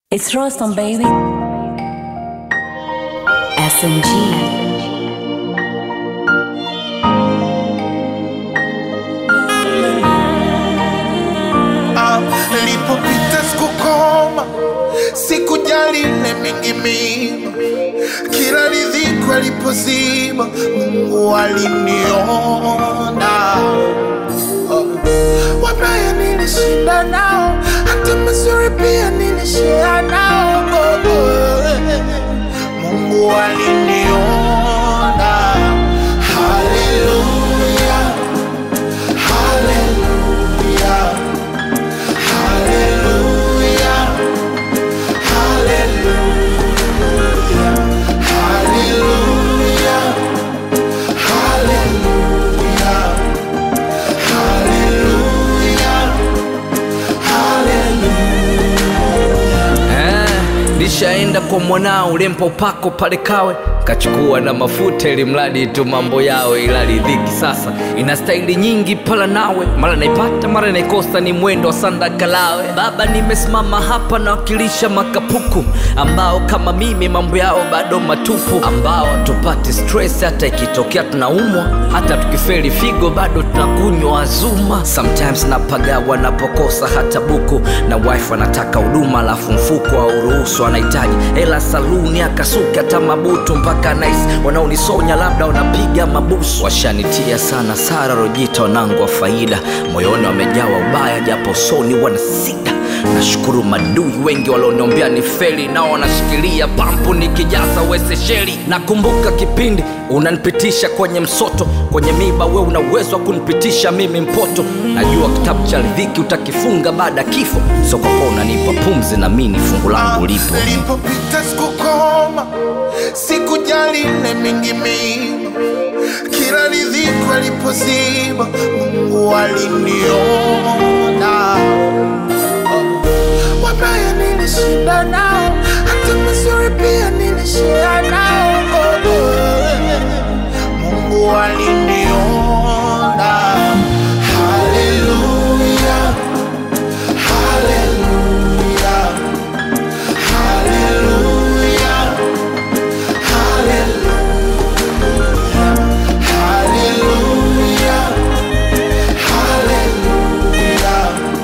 It's Rostam, baby. SMG. Nilipopita sikukoma, sikujali ile mingi mima. Kila riziki alipozima, Mungu aliniona. Wabaya nilishinda nao, hata mazuri pia nilishare nao. Mungu aliniona. Hallelujah, hallelujah, hallelujah, hallelujah, hallelujah, hallelujah, hallelujah. Nishaenda kwa mwanao ulempa upako pale Kawe, kachukua na mafuta ili mradi tu mambo yawe, ila ridhiki sasa ina staili nyingi pala nawe, mara naipata mara naikosa, ni mwendo wa sandakalawe. Baba, nimesimama hapa na wakilisha makapuku ambao kama mimi mambo yao bado matupu, ambao tupati stress hata ikitokea tunaumwa, hata tukifeli figo bado tunakunywa Azuma. Sometimes napagawa napokosa hata buku, na wife anataka huduma alafu mfuko wa uruhusu, anahitaji hela saluni akasuka hata mabutu mpaka nice. Wanaonisonya labda wanapiga mabusu, washanitia sana Sara Rojita wanangu wa faida, moyoni wamejawa ubaya japo soni wanasida. Nashukuru madui wengi walioniombea ni feli, nao wanashikilia pampu nikijaza wese sheli. Nakumbuka kipindi unanipitisha kwenye msoto, kwenye miba we una uwezo wa kunipitisha mimi mpoto. Najua kitabu cha riziki utakifunga baada kifo, so kwa kuwa unanipa pumzi na mimi fungu langu lipo. Nilipopita sikukoma, sikujali ile mingi mima. Kila riziki alipozima, Mungu aliniona. Wabaya nilishinda nao, hata mazuri pia nilishare nao. Mungu aliniona. Hallelujah, hallelujah, hallelujah, hallelujah, hallelujah, hallelujah,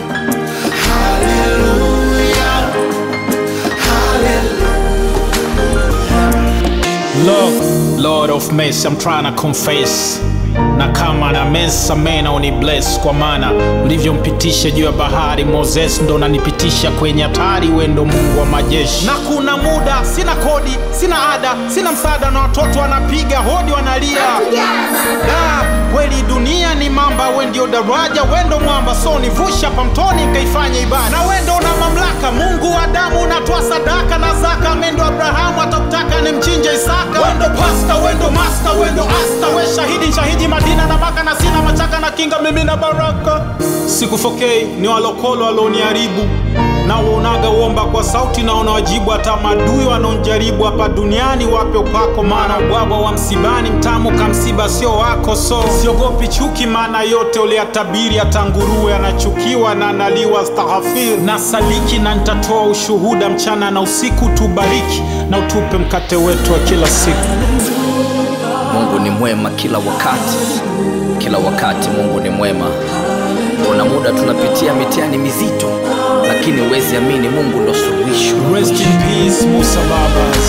hallelujah. Look, Lord of mercy, I'm trying to confess. Na kama na mesa mena unibless, kwa maana ulivyompitisha juu ya bahari Moses, ndo nanipitisha kwenye hatari. Wendo Mungu wa majeshi. Na kuna muda sina kodi, sina ada, sina msaada, na watoto wanapiga hodi wanalia. Da, kweli dunia ni mamba, we ndio daraja, wendo mwamba, so nivusha pa mtoni nikaifanya ibada. Na wendo na mamlaka, Mungu wa damu unatoa sadaka na zaka. Mendo Abrahamu atakutaka ni mchinje Isaka. Wendo pasta, wendo master, wendo asta, we shahidi shahidi Madina na Maka, na sina machaka na kinga mimi na baraka. Sikufokei ni walokolo waloniharibu, na uonaga uomba kwa sauti na unawajibu. Hata madui wanaonjaribu hapa duniani wape upako, maana ubwabwa wa msibani mtamu kamsiba sio wako. So siogopi chuki, maana yote uliyatabiri. Hata nguruwe anachukiwa na analiwa astaghfir. Na saliki na nitatoa ushuhuda mchana na usiku. Tubariki na utupe mkate wetu wa kila siku. Mungu ni mwema kila wakati, kila wakati Mungu ni mwema. Kuna muda tunapitia mitihani mizito, lakini uwezi amini Mungu ndo suluhisho. Rest in peace Musa Babas.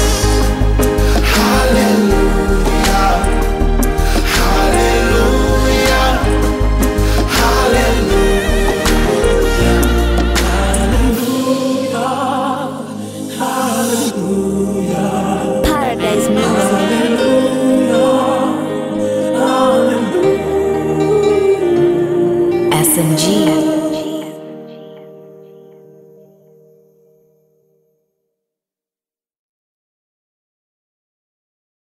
Hallelujah, hallelujah, hallelujah, Paradise music. SMG.